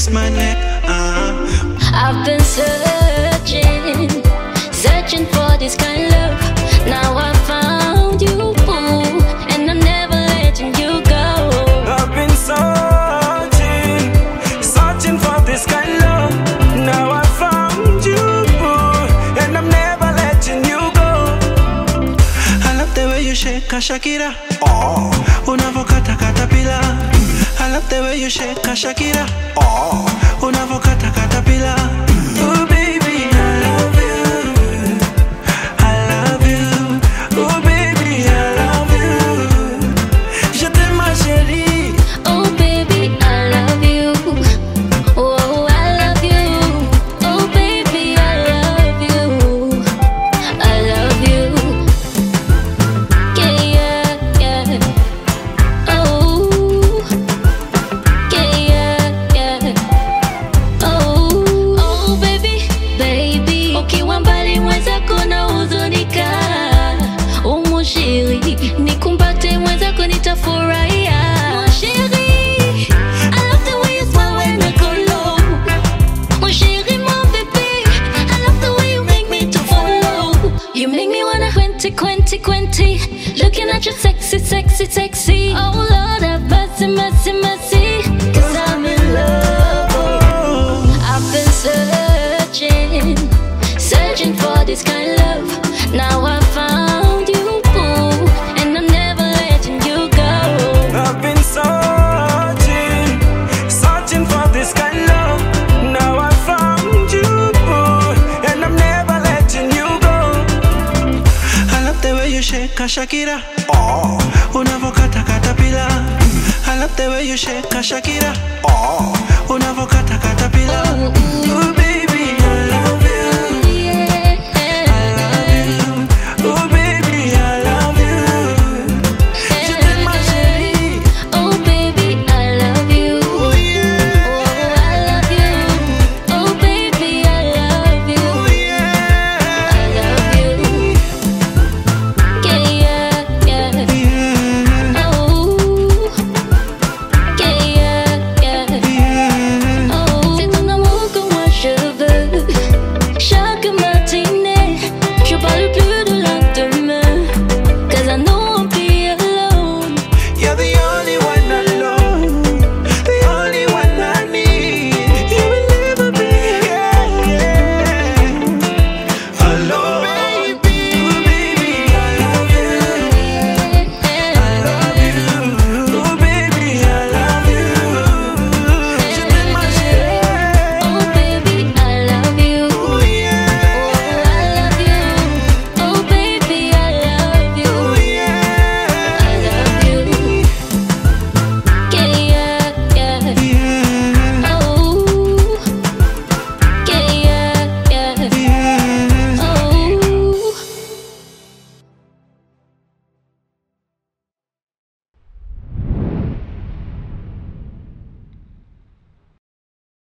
twist my neck. I've been searching for this kind of love. Now I found you, and I'm never letting you go. I've been searching for this kind of love. Now I found you, and I'm never letting you go. I love the way you shake, Shakira. Unavokata katapila. I love the way you shake, Shakira. Unavokata katapila. Oh baby, I love you. I love you. Oh baby, I love you. Je t'aime ma chérie. Oh baby, I love you. Oh, I love you. Oh baby, I love you. I love you. Yeah, yeah, yeah. Oh, yeah, yeah, yeah. Oh, baby, baby. Ukiwa mbali mwenzako na huzunika. Mon chéri, nikumbate mwenzako nitafurahia. Mon chéri, I love the way you smile when I go low. Mon chéri, mon bébé, I love the way you make me to follow. You make me wanna quenty. Looking at you sexy. Oh Lord, have mercy. 'Cause I'm in love. I've been searching for this kind of love. Now I found you, and I'm never letting you go. I've been searching for this kind of love. Now I found you, and I'm never letting you go. I love the way you shake, Shakira. Unavokata katapila. I love the way you shake, Shakira. Unavokata katapila.